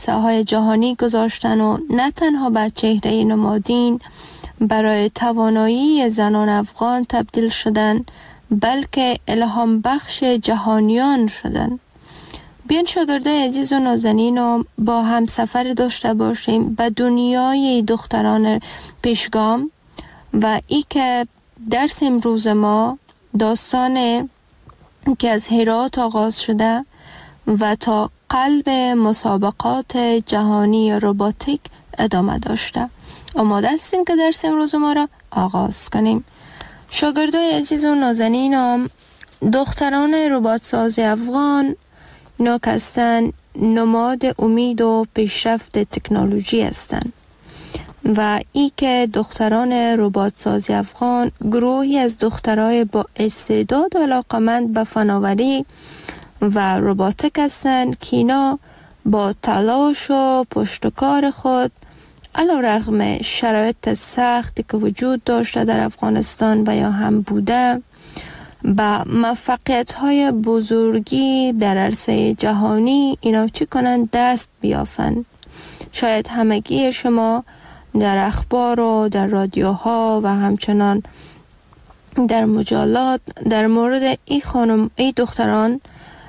ساهای جهانی گذاشتن و نه تنها به چهره نمادین برای توانایی زنان افغان تبدیل شدن، بلکه الهام بخش جهانیان شدن. بیان شاگردای عزیز و نازنین با هم سفر داشته باشیم به دنیای دختران پیشگام و ای که درس امروز ما داستان که از هرات آغاز شده و تا قلب مسابقات جهانی روباتیک ادامه داشته. آماده هستین که درس امروز ما را آغاز کنیم. شاگردای عزیز و نازنینم، دختران ربات ساز افغان اینا که هستن نماد امید و پیشرفت تکنولوژی هستند و ای که دختران ربات ساز افغان گروهی از دخترای با استعداد و علاقمند به فناوری و روباتیک هستند که اینا با تلاش و پشتکار خود علیرغم شرایط سختی که وجود داشته در افغانستان و یا هم بوده با موفقیت‌های بزرگی در عرصه جهانی اینا چی کنند؟ دست بیافند. شاید همگی شما در اخبار و در رادیوها و همچنان در مجلات در مورد این دختران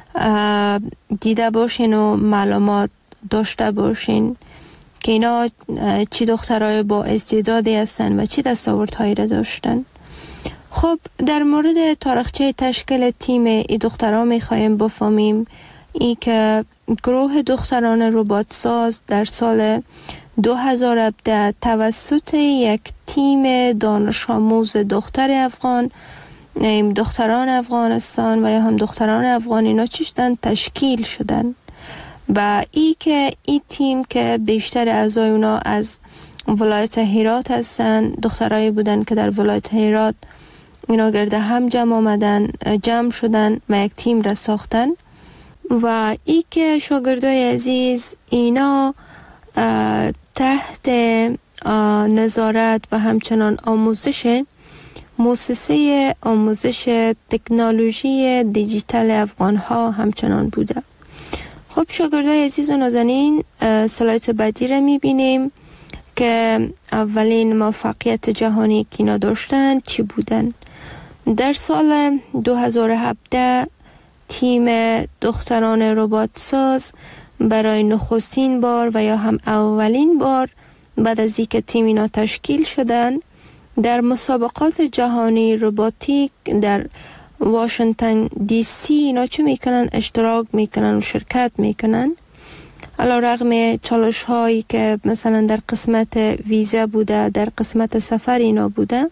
دیده باشین و معلومات داشته باشین که اینا چی دخترای با استعدادی هستن و چی دستاوردهایی را داشتن. خب در مورد تاریخچه تشکیل تیم ای دختران میخوایم بفهمیم ای که گروه دختران ربات ساز در سال 2017 توسط یک تیم دانش آموز دختر افغان، دختران افغانستان و یا هم دختران افغان اینا چیشتن تشکیل شدن و ای که این تیم که بیشتر اعضای اونا از ولایت هرات هستن، دخترایی بودن که در ولایت هرات اینا گرده هم جمع شدن و یک تیم را ساختن و ای که شاگردای عزیز اینا تحت نظارت و همچنان آموزش مؤسسه آموزش تکنولوژی دیجیتال افغان ها همچنان بوده. خب شاگردای عزیز و نازنین، سلایت بعدی را میبینیم که اولین موفقیت جهانی که اینا داشتن چی بودن. در سال 2017 تیم دختران ربات ساز برای نخستین بار و یا هم اولین بار بعد از اینکه تیم اینا تشکیل شدن در مسابقات جهانی روباتیک در واشنگتن دی سی اینا چه میکنن؟ اشتراک میکنن و شرکت میکنن. علیرغم چالش هایی که مثلا در قسمت ویزا بوده، در قسمت سفر اینا بوده،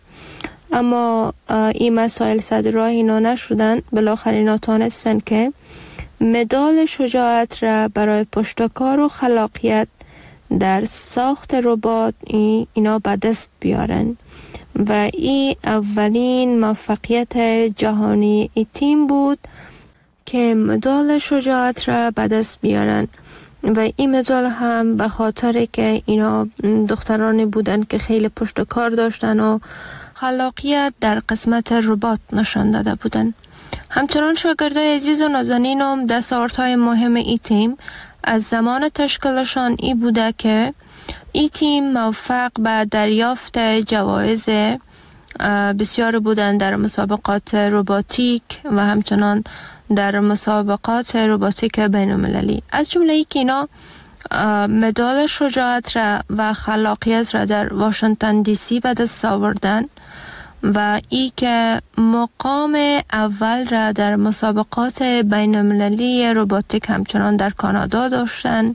اما این مسائل صدر راه اینا نشدن. بالاخره اینا تانستن که مدال شجاعت را برای پشتکار و خلاقیت در ساخت ربات اینا به دست بیارن و این اولین موفقیت جهانی ای تیم بود که مدال شجاعت را به دست بیارن و این مدال هم به خاطر که اینا دخترانی بودن که خیلی پشتکار داشتن و خلاقیت در قسمت ربات نشان داده بودن. همچنان شاگردای عزیز و نازنینم دستاوردهای مهم ای تیم از زمان تشکیلشان ای بوده که ای تیم موفق به دریافت جوایز بسیار بودن در مسابقات روباتیک و همچنان در مسابقات روباتیک بین المللی، از جمله ای که اینا مدال شجاعت را و خلاقیت را در واشنگتن دی سی به دست آوردن و ای که مقام اول را در مسابقات بین المللی روباتیک همچنان در کانادا داشتن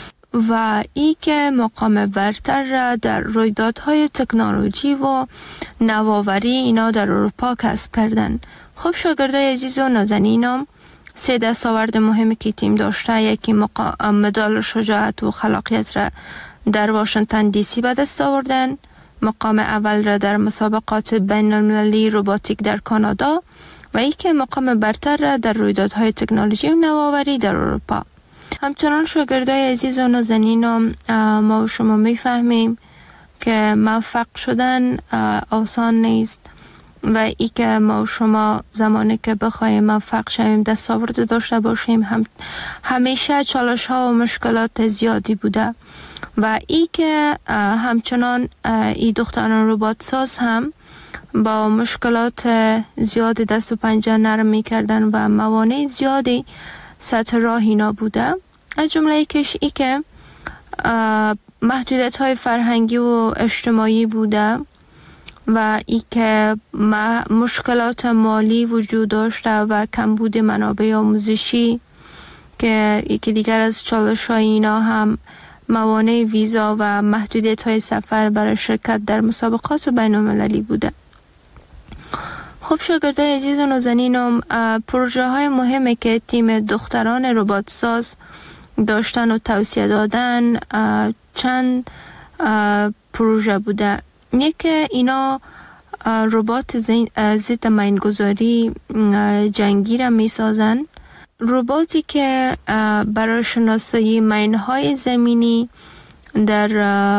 و ای که مقام برتر را در رویدادهای تکنولوژی و نوآوری اینا در اروپا کسب کردن. خب شاگردای عزیز و نازنینم، 3 دستاورد مهمی که تیم داشته، یکی مدال شجاعت و خلاقیت را در واشنگتن دی سی به دست آوردن، مقام اول را در مسابقات بین المللی روباتیک در کانادا و ای که مقام برتر را در رویدادهای تکنولوژی و نوآوری در اروپا. همچنان شاگردای عزیز و نازنینم، ما و شما میفهمیم که موفق شدن آسان نیست و ای که ما و شما زمانی که بخوایم موفق شویم، دستاورد داشته باشیم، همیشه چالش ها و مشکلات زیادی بوده و ای که همچنان ای دختران ربات ساز هم با مشکلات زیاد دست و پنجه نرم می کردن و موانع زیادی سطح راه اینا بوده. از جمله یکیش ای که محدودیت های فرهنگی و اجتماعی بوده و ای که مشکلات مالی وجود داشته و کمبود منابع آموزشی که یکی دیگر از چالش های اینا هم موانع ویزا و محدودیت های سفر برای شرکت در مسابقات بین المللی بوده. خب شاگردای عزیز و نازنینم، پروژه های مهمی که تیم دختران ربات ساز داشتن و توصیه دادن چند پروژه بوده. یکی اینا ربات ضد مینگذاری جنگی را می سازن، رباتی که برای شناسایی مینهای زمینی در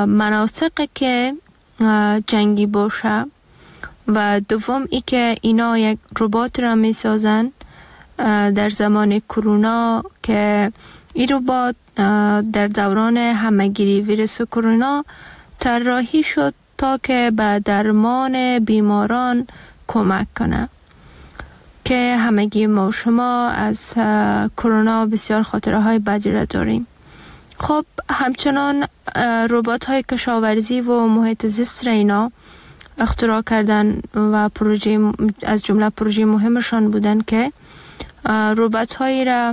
مناطق که جنگی باشه و دوم ای که اینا یک ربات را می سازن در زمان کرونا که این ربات در دوران همهگیری ویروس کرونا طراحی شد تا که به درمان بیماران کمک کنه که همگی ما و شما از کرونا بسیار خاطره های بدی را داریم. خب همچنان ربات های کشاورزی و محیط زیست را اینا اختراع کردن و پروژه از جمله پروژه مهمشان بودن که ربات هایی را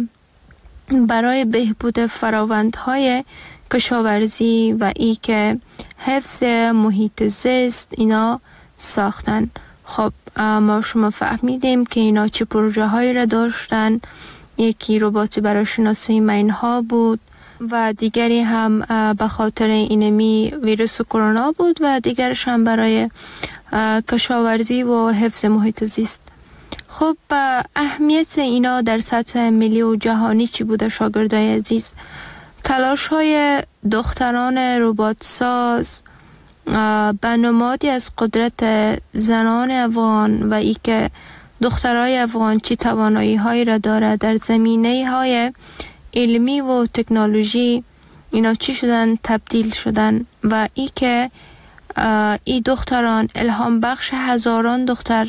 برای بهبود فراوندهای کشاورزی و ای که حفظ محیط زیست اینا ساختن. خب ما شما فهمیدیم که اینا چه پروژه هایی را داشتن. یکی رباتی برای شناسایی مینها بود و دیگری هم به خاطر اینمی ویروس کرونا بود و دیگرش هم برای کشاورزی و حفظ محیط زیست. خب اهمیت اینا در سطح ملی و جهانی چی بوده شاگردای عزیز؟ تلاش های دختران ربات ساز به نمادی از قدرت زنان افغان و ای که دخترای افغان چی توانایی هایی را داره در زمینه های علمی و تکنولوژی، اینا چی شدن تبدیل شدن و ای که ای دختران الهام بخش هزاران دختر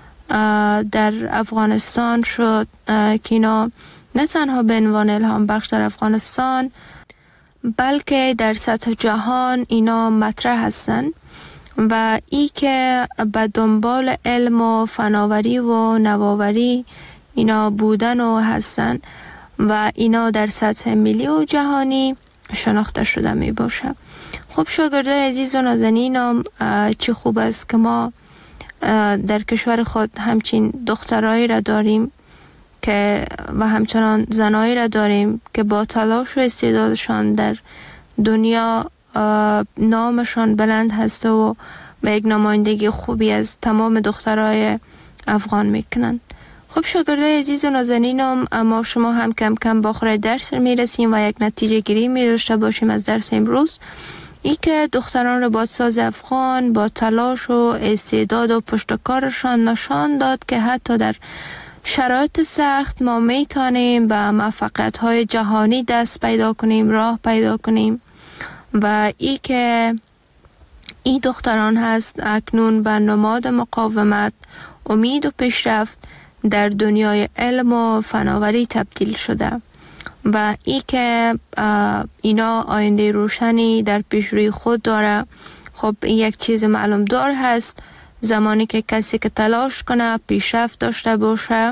در افغانستان شد که اینا نه تنها به عنوان الهام بخش در افغانستان بلکه در سطح جهان اینا مطرح هستن و ای که به دنبال علم و فناوری و نوآوری اینا بودن و هستن و اینا در سطح ملی و جهانی شناخته شده می باشه. خب شاگردای عزیز و نازنینم، چه خوب است که ما در کشور خود همچین دخترایی را داریم که و همچنان زنایی را داریم که با تلاش و استعدادشان در دنیا نامشان بلند هست و به یک نمایندگی خوبی از تمام دخترای افغان میکنند. خب شاگردای عزیز و نازنینم، اما شما هم کم کم با آخر درس میرسیم و یک نتیجه گیری می داشته باشیم از درس امروز. ای که دختران ربات ساز افغان با تلاش و استعداد و پشتکارشان نشان داد که حتی در شرایط سخت ما میتونیم به موفقیت‌های جهانی دست پیدا کنیم، راه پیدا کنیم و ای که ای دختران هست اکنون به نماد مقاومت، امید و پیشرفت در دنیای علم و فناوری تبدیل شده و ای که اینا آینده روشنی در پیش روی خود داره. خب این یک چیز معلوم دار هست، زمانی که کسی که تلاش کنه، پیشرفت داشته باشه،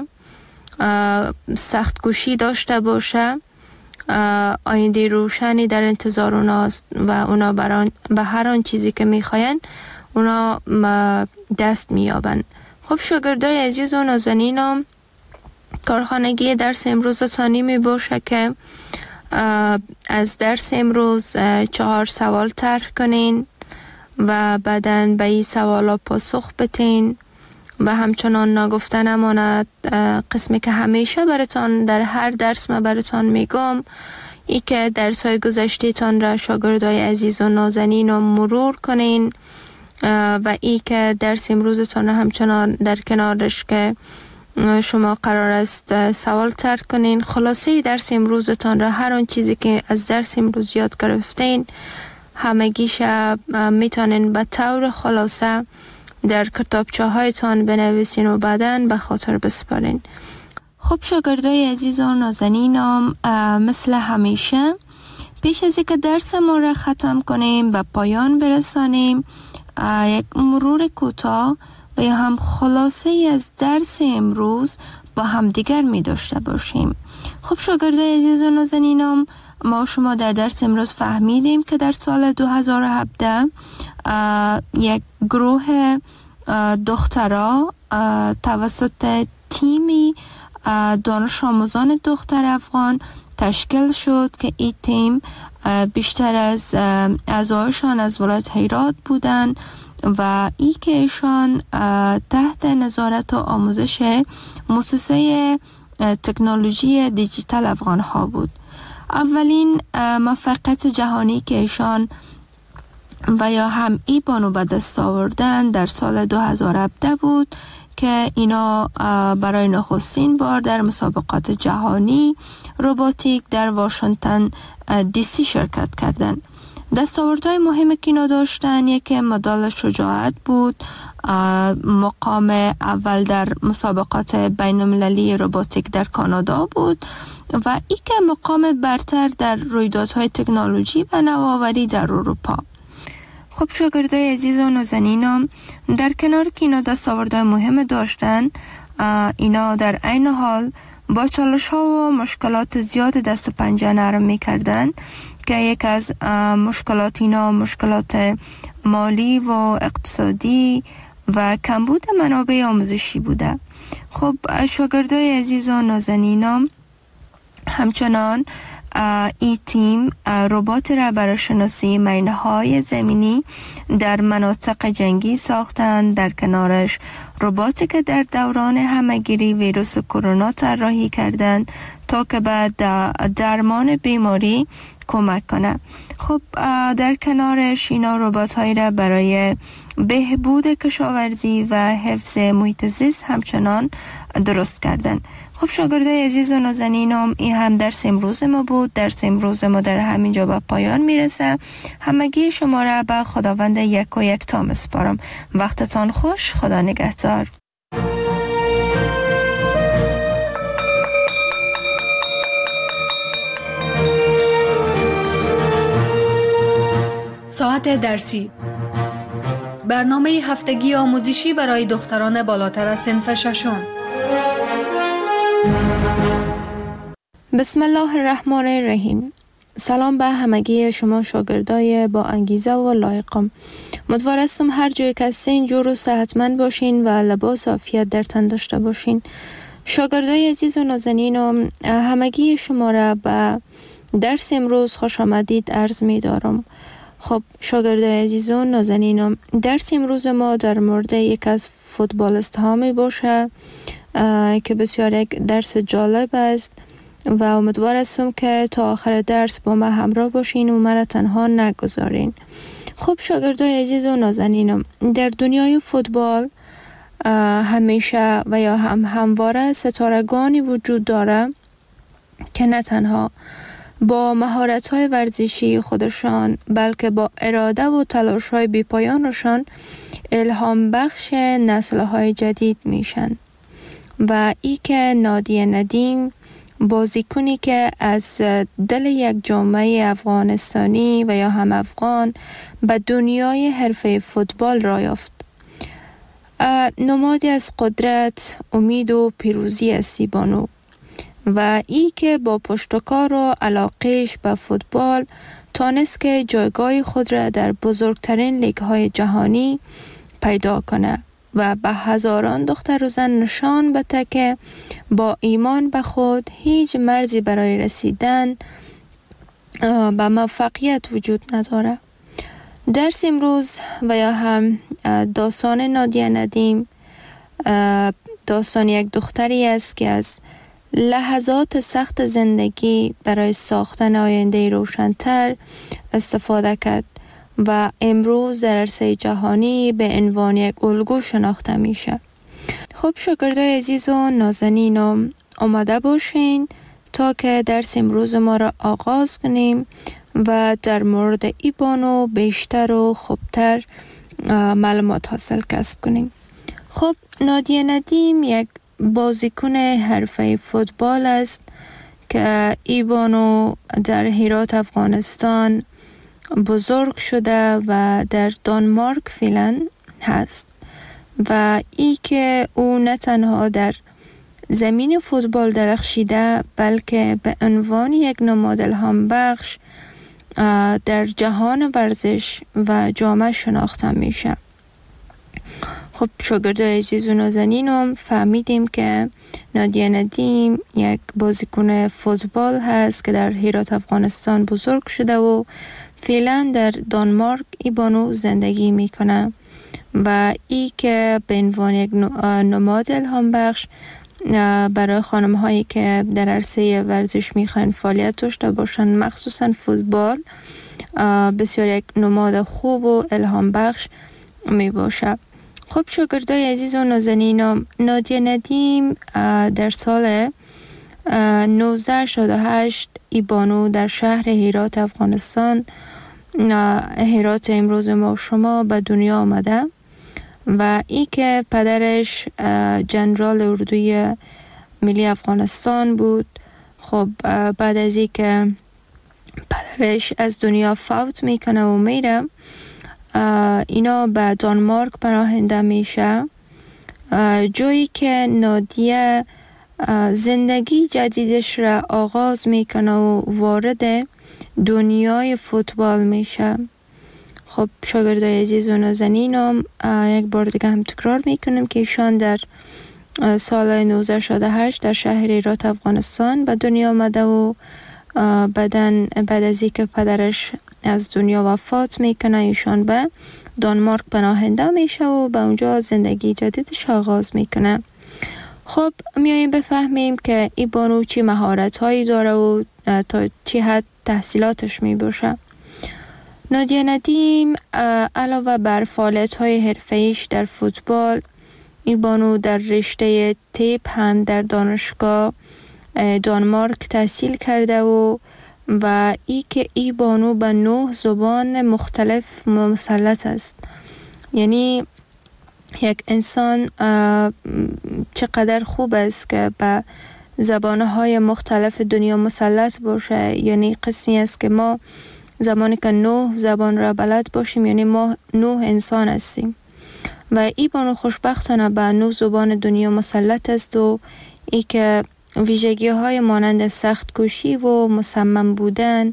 سخت کوشی داشته باشه، آینده روشنی در انتظار اوناست و اونا به هر آن چیزی که میخواین اونا دست میابن. خب شاگردای عزیز و نازنینم، کارخانگی درس امروز تانی می باشه که از درس امروز 4 سوال طرح کنین و بعداً به این سوالا پاسخ بتین و همچنان نگفته نماند قسمی که همیشه براتان در هر درس ما براتان میگم، ای که درس‌های گذشته تان را شاگردای عزیز و نازنین رو مرور کنین و ای که درس امروزتان همچنان در کنارش که شما قرار است سوال تر کنین. خلاصه درس امروزتان را، هر آن چیزی که از درس امروز یاد گرفتین همگیش میتونین به طور خلاصه در کتابچه هایتان بنویسین و بعداً به خاطر بسپارین. خب شاگردای عزیز و نازنینم، مثل همیشه پیش از اینکه درس ما را ختم کنیم به پایان برسانیم، یک مرور کوتاه و یا هم خلاصه از درس امروز با هم دیگر می داشته باشیم. خب شاگردای عزیز و نازنینم، ما شما در درس امروز فهمیدیم که در سال 2017 یک گروه دخترها توسط تیمی دانش آموزان دختر افغان تشکیل شد که این تیم بیشتر از اعضایشان از ولایت هرات بودند و ای که ایشان تحت نظارت و آموزش مؤسسه تکنولوژی دیجیتال افغان ها بود. اولین موفقیت جهانی که ایشان و یا هم ای بانو به دست آوردن در سال 2017 بود که اینا برای نخستین بار در مسابقات جهانی روباتیک در واشنگتن دی سی شرکت کردند. دستاوردهای مهمی که اینا داشتن، یکی مدال شجاعت بود، مقام اول در مسابقات بین المللی روباتیک در کانادا بود و ای که مقام برتر در رویدادهای تکنولوژی و نوآوری در اروپا. خب شاگردای عزیز و نازنینم، در کنار که اینا دستاوردهای مهم داشتن، اینا در عین حال با چالش ها و مشکلات زیاد دست و پنجه نرم میکردن که یک از مشکلات اینا مشکلات مالی و اقتصادی و کمبود منابع آموزشی بوده. خب شاگردای عزیز و نازنینم، همچنان این تیم ربات را برای شناسی مینه‌های زمینی در مناطق جنگی ساختند. در کنارش رباتی که در دوران همه‌گیری ویروس کرونا طراحی کردند تا که به درمان بیماری کمک کنه. خب در کنارش اینا ربات‌هایی را برای بهبود کشاورزی و حفظ محیط زیست همچنان درست کردن. خب شاگردای عزیز و نازنینم، این هم درس امروز ما بود. درس امروز ما در همینجا به پایان میرسه. همگی شما را به خداوند یک و یک تا میسپارم. وقتتان خوش. خدا نگهدار. ساعت درسی، برنامه هفتگی آموزشی برای دختران بالاتر از صنف ششم. بسم الله الرحمن الرحیم. سلام به همگی شما شاگردای با انگیزه و لایقم. امیدوارم هر جایی که هستین جور و صحتمند باشین و لباس عافیت در تن داشته باشین. شاگردای عزیز و نازنینم، همگی شما را به درس امروز خوش آمدید عرض می دارم. خب شاگردای عزیز و نازنینم، درس امروز ما در مورد یک از فوتبالیست ها می باشه که بسیار یک درس جالب است و امیدوار هستم که تا آخر درس با ما همراه باشین و مرا تنها نگذارین. خب شاگردای عزیز و نازنینم، در دنیای فوتبال همیشه و یا همواره ستارگانی وجود داره که نه تنها با مهارت‌های ورزشی خودشان بلکه با اراده و تلاش‌های بی‌پایانشان الهام بخش نسل‌های جدید میشن. و ای که نادیه ندیم، بازیکنی که از دل یک جامعه افغانستانی و یا هم افغان به دنیای حرفه فوتبال را یافت. نمادی از قدرت، امید و پیروزی است بانو. و ای که با پشتکار و علاقهش به فوتبال تانست که جایگاه خود را در بزرگترین لیگ‌های جهانی پیدا کنه و به هزاران دختر و زن نشان بده که با ایمان به خود هیچ مرزی برای رسیدن به موفقیت وجود نداره. درس امروز و یا هم داستان نادیه ندیم داستان یک دختری است که از لحظات سخت زندگی برای ساختن آینده روشن‌تر استفاده کرد و امروز در عرصه جهانی به عنوان یک الگو شناخته میشه. خب شاگردای عزیز و نازنین، آماده باشین تا که درس امروز ما را آغاز کنیم و در مورد ای بانو بیشتر و خوبتر معلومات حاصل کسب کنیم. خب نادیه ندیم یک بازیکن حرفه فوتبال است که ای بانو در هرات افغانستان بزرگ شده و در دانمارک فعلا هست و ای که او نه تنها در زمین فوتبال درخشیده بلکه به عنوان یک نماد الهام بخش در جهان ورزش و جامعه شناخته میشه. خب شاگردای عزیز و نازنینم فهمیدیم که نادیه ندیم یک بازیکن فوتبال هست که در هرات افغانستان بزرگ شده و فعلا در دانمارک ای بانو زندگی میکنه و ای که به عنوان یک نماد الهام بخش برای خانم هایی که در عرصه ورزش میخوان فعالیت داشته باشن، مخصوصا فوتبال، بسیار یک نماد خوب و الهام بخش می باشه. خب شاگردای عزیز و نازنینم، نادیه ندیم در سال 1968 ای بانو در شهر هرات افغانستان، هرات امروز ما شما، به دنیا آمده و ای که پدرش جنرال اردوی ملی افغانستان بود. خب بعد از ای که پدرش از دنیا فوت میکنه و میره، اینا به دانمارک پناهنده میشه، جایی که نادیه زندگی جدیدش را آغاز میکنه و وارد دنیای فوتبال میشه. خب شاگردای عزیز و نازنینم، یک بار دیگه هم تکرار میکنم که ایشان در سال 1968 در شهر هرات افغانستان به دنیا آمده و بعد از اینکه پدرش از دنیا وفات میکنه ایشان به دانمارک پناهنده میشه و به اونجا زندگی جدیدش آغاز میکنه. خب میاییم بفهمیم که ای بانو چی مهارت هایی داره و تا چی حد تحصیلاتش میباشه. نادیه ندیم علاوه بر فعالیت های حرفه‌ایش در فوتبال، ای بانو در رشته تیپ هم در دانشگاه دانمارک تحصیل کرده و ای که ای بانو به 9 زبان مختلف مسلط است. یعنی یک انسان چقدر خوب است که به زبانهای مختلف دنیا مسلط باشه. یعنی قسمی است که ما زمانی که 9 زبان را بلد باشیم، یعنی ما 9 انسان هستیم و ای بانو خوشبختانه به 9 زبان دنیا مسلط است و ای که ویژگی های مانند سخت کوشی و مصمم بودن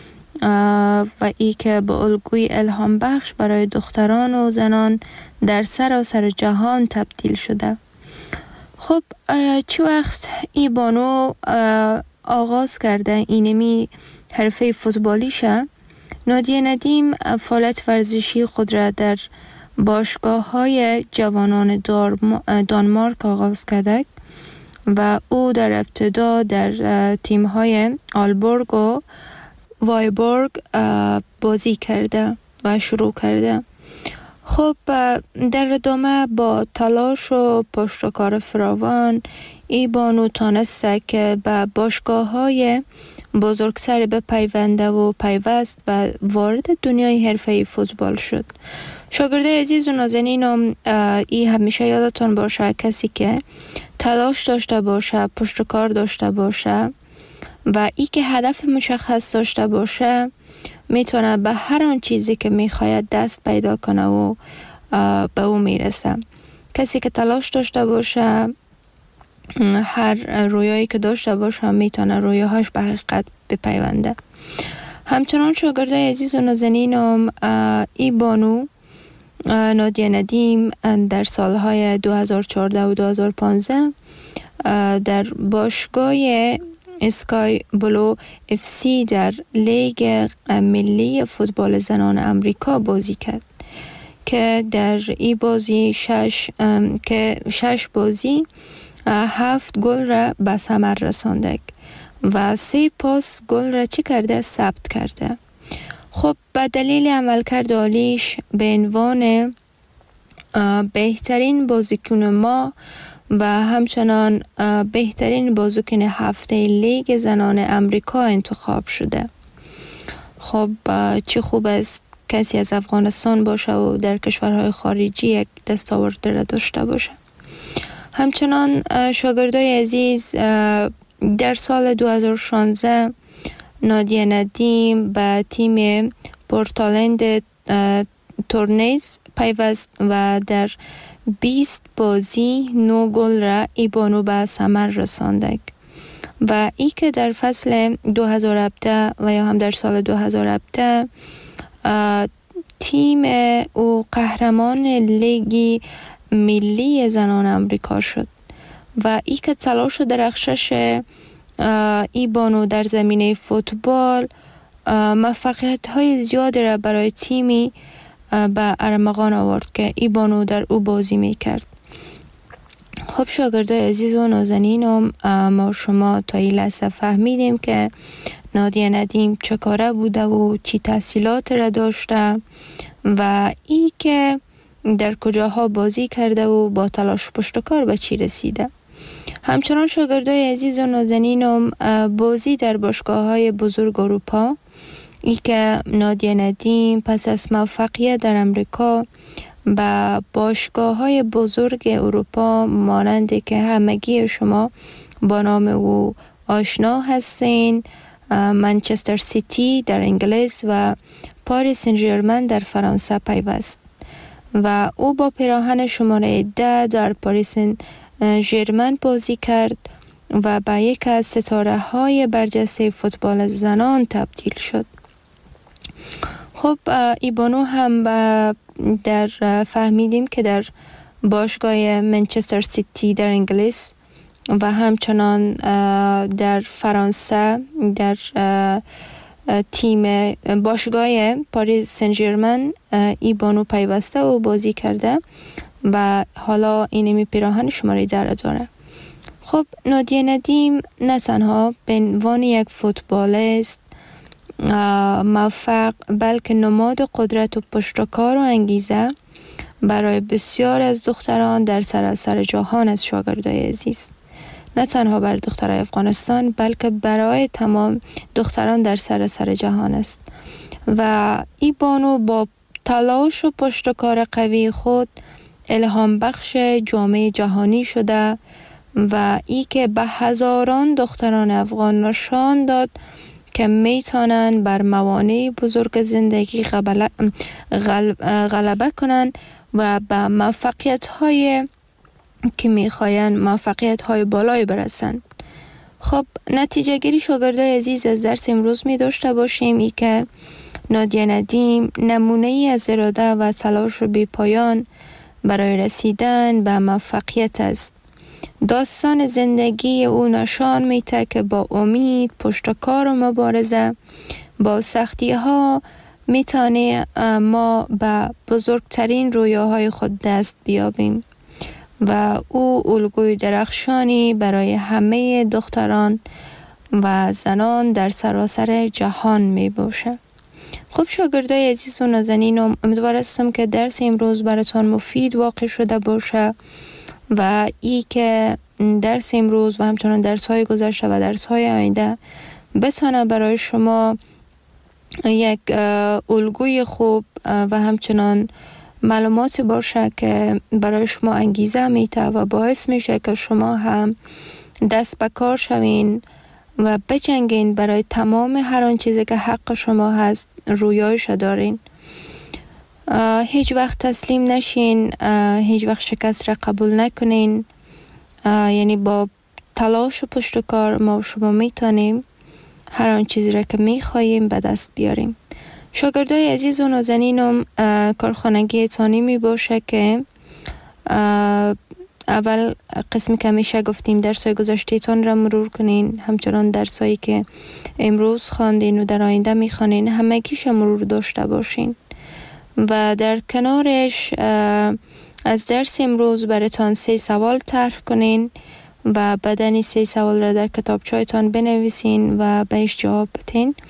و ای که به الگوی الهام بخش برای دختران و زنان در سراسر جهان تبدیل شده. خب چه وقت ای بانو آغاز کرده اینمی حرفه فوتبالیشه؟ نادیه ندیم فعالیت ورزشی خود را در باشگاه های جوانان دانمارک آغاز کرده و او در ابتدا در تیم های آلبورگ و وایبورگ بازی کرده و شروع کرده. خب در ادامه با تلاش و پشتکار فراوان ای بانو تانسته که به باشگاه های بزرگتر بپیونده و پیوست و وارد دنیای حرفه‌ای فوتبال شد. شاگردای عزیز و نازنینم، ای همیشه یادتون باشه کسی که تلاش داشته باشه، پشتکار داشته باشه و ای که هدف مشخص داشته باشه میتونه به هر آن چیزی که میخواید دست پیدا کنه و به او میرسه. کسی که تلاش داشته باشه، هر رویایی که داشته باشه میتونه رویاهاش به حقیقت بپیونده. همچنان شاگردای عزیز و نازنینم، ای بانو نادیه ندیم در سالهای 2014 و 2015 در باشگاه اسکای بلو اف سی در لیگ ملی فوتبال زنان امریکا بازی کرد که در این بازی 6 بازی 7 گل را به ثمر رسانده و 3 پاس گل را ثبت کرده. خب به دلیل عملکرد عالیش به عنوان بهترین بازیکن ما و همچنان بهترین بازیکن هفته لیگ زنان امریکا انتخاب شده. خب چه خوب است کسی از افغانستان باشه و در کشورهای خارجی یک دستاورد را داشته باشه. همچنان شاگردای عزیز، در سال 2016 نادیه ندیم به تیم پورتلند تورنیز پیوست و در 20 بازی 9 گل را ای بانو به ثمر رساند و ای که در فصل 2017 و یا هم در سال 2017 تیم او قهرمان لیگ ملی زنان امریکا شد و ای که تلاش و درخشش ای بانو در زمینه فوتبال موفقیت های زیاد را برای تیمی به ارمغان آورد که ای بانو در او بازی می کرد. خب شاگردای عزیز و نازنینم، ما شما تا این لحظه فهمیدیم که نادیه ندیم چه کاره بوده و چی تحصیلات را داشته و ای که در کجاها بازی کرده و با تلاش پشتکار به چی رسیده. همچنان شاگردای عزیز و نازنینم، بازی در باشگاه‌های بزرگ اروپا، ای که نادیه ندیم پس از موفقیت در امریکا با باشگاه‌های بزرگ اروپا مانند که همگی شما با نام او آشنا هستین، منچستر سیتی در انگلیس و پاریس سن ژرمن در فرانسه پیوست و او با پیراهن شماره 10 در پاریس سن ژرمن بازی کرد و به یک از ستاره‌های برجسته فوتبال زنان تبدیل شد. خب ای بانو هم در فهمیدیم که در باشگاه منچستر سیتی در انگلیس و همچنان در فرانسه در تیم باشگاه پاریس سن ژرمن ای بانو پیوسته و بازی کرده و حالا اینمی پیراهن شماره 10 داره. خب نادیه ندیم نه تنها به عنوان یک فوتبالیست موفق بلکه نماد قدرت و پشتکار و انگیزه برای بسیار از دختران در سراسر جهان از شاگردای عزیز، نه تنها برای دخترای افغانستان بلکه برای تمام دختران در سراسر جهان است و ای بانو با تلاش و پشتکار قوی خود الهام بخش جامعه جهانی شده و ای که به هزاران دختران افغان نشان داد که میتونن بر موانع بزرگ زندگی غلبه کنن و به موفقیت های که میخواین موفقیت های بالای برسن. خب نتیجه گیری شاگردای عزیز از درس امروز می داشته باشیم ای که نادیه ندیم نمونه ای از اراده و تلاش بی پایان برای رسیدن به موفقیت است. داستان زندگی او نشان میده که با امید، پشتکار و مبارزه با سختی ها میتونه ما به بزرگترین رویاهای خود دست بیابیم و او الگوی درخشانی برای همه دختران و زنان در سراسر جهان می باشه. خب شاگردای عزیز و نازنینم، امیدوار هستم که درس امروز براتون مفید واقع شده باشه و ای که درس امروز و همچنان درس های گذشته و درس های آینده بتونه برای شما یک الگوی خوب و همچنان معلوماتی باشه که برای شما انگیزه میده و باعث میشه که شما هم دست به کار شوین و بجنگین برای تمام هر آن چیزی که حق شما هست رویایش دارین. هیچ وقت تسلیم نشین، هیچ وقت شکست را قبول نکنین. یعنی با تلاش و پشتکار ما شما میتونیم هر آن چیزی را که میخواییم به دست بیاریم. شاگردای عزیز و نازنینم، کارخانگی تانی می باشه که اول قسمی که همیشه گفتیم درسای گذشته تان را مرور کنین، همچنان درسایی که امروز خواندین و در آینده میخوانین همگیش مرور داشته باشین و در کنارش از درس امروز براتان 3 سوال طرح کنین و بعدن 3 سوال را در کتابچه‌تان بنویسین و بهش جواب بدین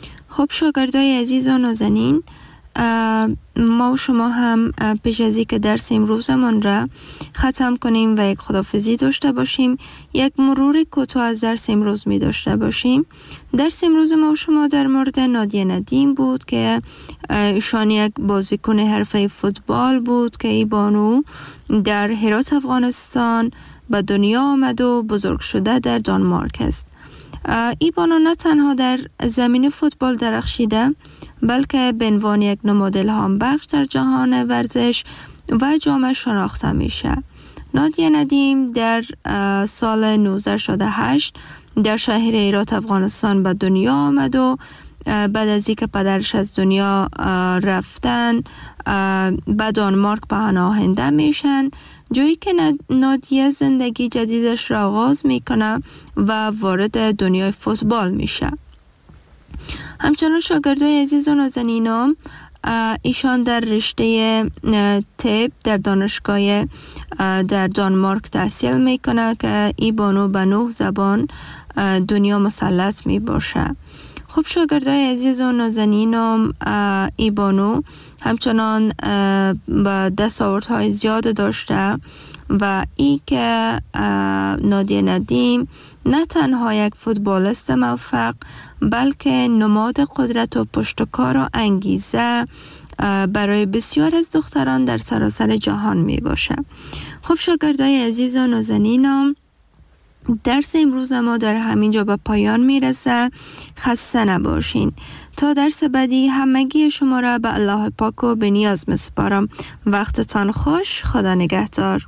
خب شاگردای عزیز و نازنین، ما و شما هم پیش از اینکه درس امروزمان را ختم کنیم و یک خداحافظی داشته باشیم، یک مرور کوتاه از درس امروز می داشته باشیم. درس امروز ما و شما در مورد نادیه ندیم بود که ایشان یک بازیکن حرفه فوتبال بود که ای بانو در هرات افغانستان به دنیا آمد و بزرگ شده در دانمارک است. ای بانو نه تنها در زمین فوتبال درخشیده، بلکه به عنوان یک نماد الهام بخش در جهان ورزش و جامعه شناخته میشه. نادیه ندیم در سال 1968 در شهر هرات افغانستان به دنیا آمد و بعد از اینکه پدرش از دنیا رفتن به دانمارک پناهنده میشن، جایی که نادیه زندگی جدیدش را آغاز میکنه و وارد دنیای فوتبال میشه. همچنان شاگردای عزیز و نازنینم، ایشان در رشته طب در دانشگاه در دانمارک تحصیل میکنه که ای بانو به 9 زبان دنیا مسلط می باشه. خب شاگردای عزیز و نازنینم، ای بانو همچنان به دستاوردهای زیاد داشته و ای که نادیه ندیم نه تنها یک فوتبالیست موفق، بلکه نماد قدرت و پشتکار و انگیزه برای بسیار از دختران در سراسر جهان می باشه. خب شاگردای عزیز و نازنینم، درس امروز ما در همینجا به پایان میرسه. خسته نباشین. تا درس بعدی همگی شما را به الله پاک و به نیاز میسپارم. وقتتان خوش. خدا نگهدار.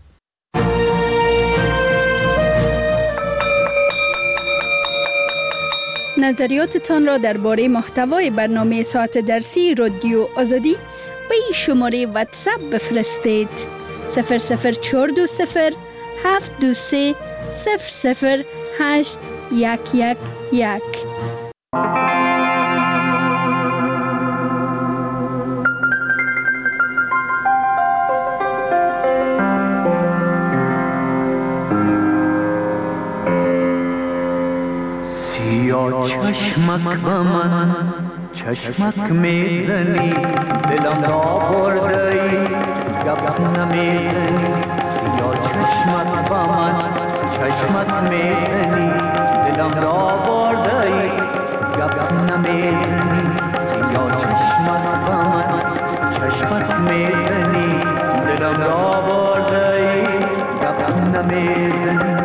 نظریاتتان را درباره محتوای برنامه ساعت درسی رادیو آزادی به این شماره واتساپ بفرستید: 00420 723 008 چشمک به من چشمک میزنی، دلم را بردی گپ نمیزنی. سیاه چشمک به من چشمک میزنی، دلم را بردی گپ نمیزنی. سیاه چشمک به من چشمک میزنی، دلم را بردی گپ نمیزنی.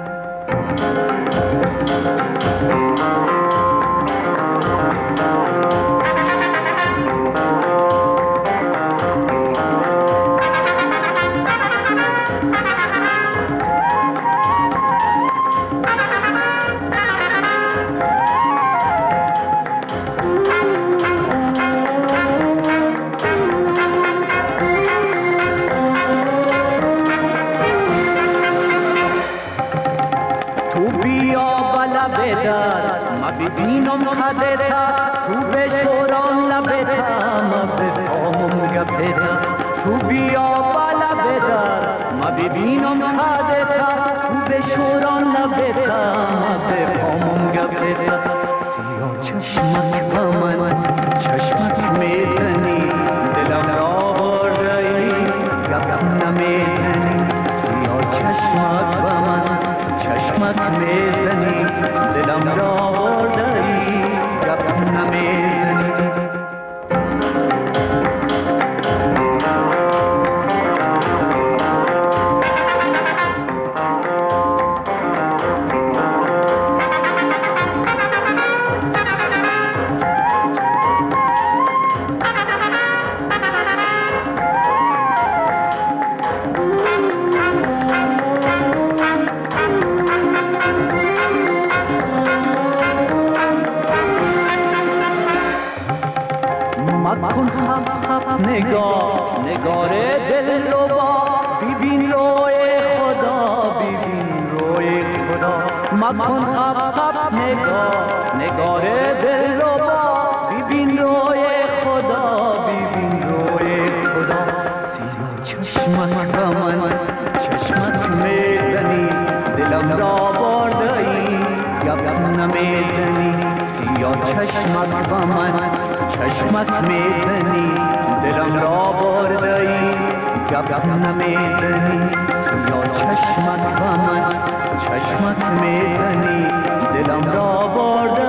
ببینم خدتا تو بشوران لبتا، ما بفهمم گپتا. تو بیا بالا بدار ما ببینم خدتا تو بشوران لبتا، ما بفهمم گپتا. سیاه چشمک به من چشمک میزنی، دلم را بردی گپ نمیزنی. سیاه چشمک به من چشمک میزنی، دلم را مکن خب خب نگار دل رو با ببین روی خدا، ببین روی خدا. سیاه چشمک به من چشمک میزنی، دلم را بردی گپ نمیزنی. سیاه چشمک چشمک با من چشمک میزنی دلم را برده‌ای گپ نمیزنی یا چشمک با من چشمک میزنی دلم را برده‌ای